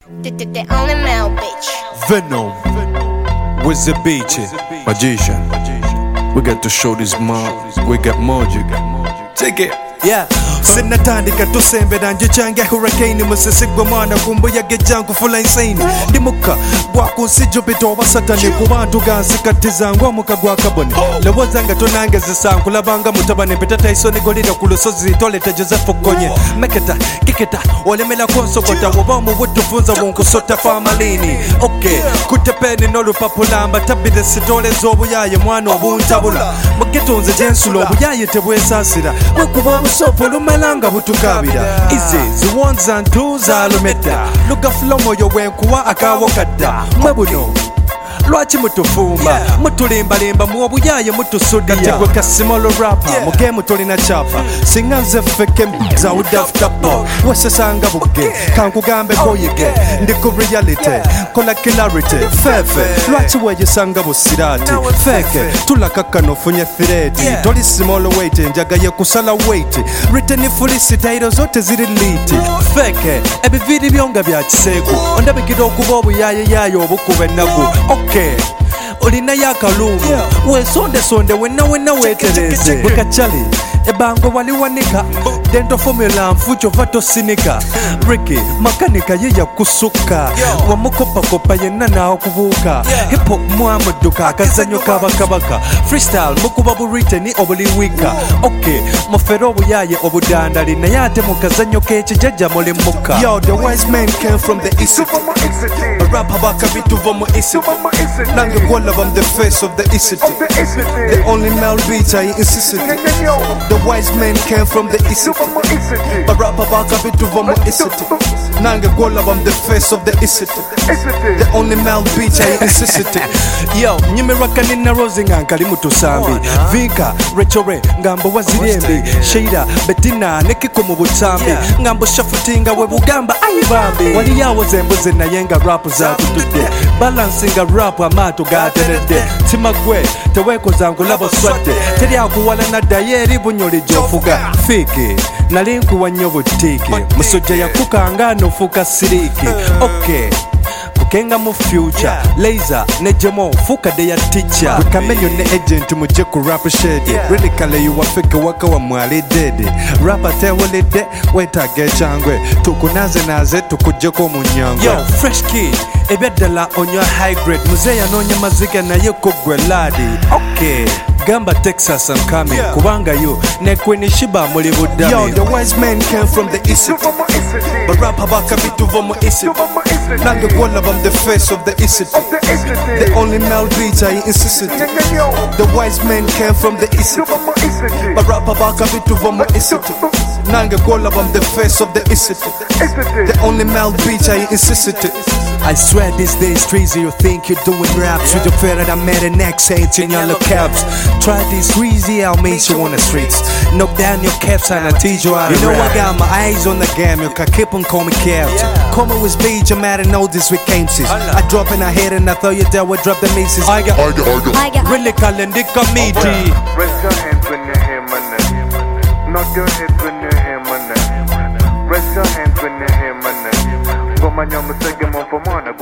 The only male bitch. Venom, where's the beach? Magician, we got to show this man, we got magic. Take it. Yeah. Sinatandika tusembera nje change hurricane musisigwa mwana kumbuyaga jangu fula insane ndimuka bwakunsijo bito basatane ku bantu gansikatiza ngo mukagwa kabone lewozanga tonange zisankula banga mutabane betata isoni golida ku lusozi toleta Joseph Gonye meketa kiketa olemela konsokota wobamu butufunza wonkusota famalini okay kutepeni nolupapulamba tabide sitole zobuyaye mwana obuntabula mugetonze jensulo obuyaye tebwesasira wekuba busopo lumalanga butukabira izi the ones and twos alumeta luga flomo yo wenkuwa akawokadda mwebuno lwaki mutufumba mutulimbalimba muobuyaye mutusudia kategwe kasimolo rapper mugemu tolina chapa singa nze feke zawudafutapa wesesanga buge kankugambe koyige ndi ku reality kola clarity fefe lwaki weyisanga busirati feke tulakakano funye thiredi toli simolo weight njagaye kusala weight written felicitator zote ziri liti feke ebiviri byonga bya kiseku ondabikira okuba obuyaye yayo obukube naku okay olina yakalungu wesonde wena wetereze bukachali ebango waliwanika dento formula mfucho vato sinika Ricky makanika yeya kusuka wamukopakopa yena nawo kubuka hip hop muamuduka akazanyo kabakabaka freestyle mukuba burite ni obuliwika okay mufero buyaye obudandali naye ate mukazanyo kekijaja muli muka yo the wise man came from the east rap habaka bitu vomo east nange gola from the face of the east the only male beat I insisted the wise man came from the east but rap about a bit of a city nange gola from the face of the east the only male beat I insisted yo nyimeraka nina rosinga nkali mutusambi vinka rechore ngambo wazirembi sheira betina nekiko mu butambi ngambo shafutinga we bugamba ayibambi wali yawo zembuze nayenga rap za tutude balancing rap amato gaterede timagwe teweko zangu labo swate teri akuwala na dayeri bunyoli jofuga fiki nalinku wanyobo tiki musoja yakukanga nofuka siriki okay kukenga mu future laser nejemo fuka de ya teacher kamenyo ne agent muje ku rap shade really kale you wafike waka wa mwali dede rapper tewolede weta gechangwe tukunaze naze tukuje ko munyango yo fresh kid ebedala on your high grade muzeya nonya mazika na yeko gweladi okay Gamba Texas I'm coming kubanga yo nekweni shiba muli budami yo the wise man came from the east but rap habaka bitu vomo east nange gola from the face of the east the only male beat I insisted the wise man came from the east but rap habaka bitu vomo east nange gola from the face of the east the only male beat I insisted I swear these days crazy you think you're doing raps with your friend that I met an X8 in your caps. Try this greasy, I'll make you on the streets. Knock down your caps and I'll teach you how to rap. You know I got my eyes on the game, you can keep on calling caps. Come on with speech, I'm mad and know this with cases. I drop in a head and I thought you dealt with drop the mixes. I got really calling the committee. Raise your hands when you hear my name. Knock your head when you hear my name. Raise your hands when you hear my name. For my name is a game of a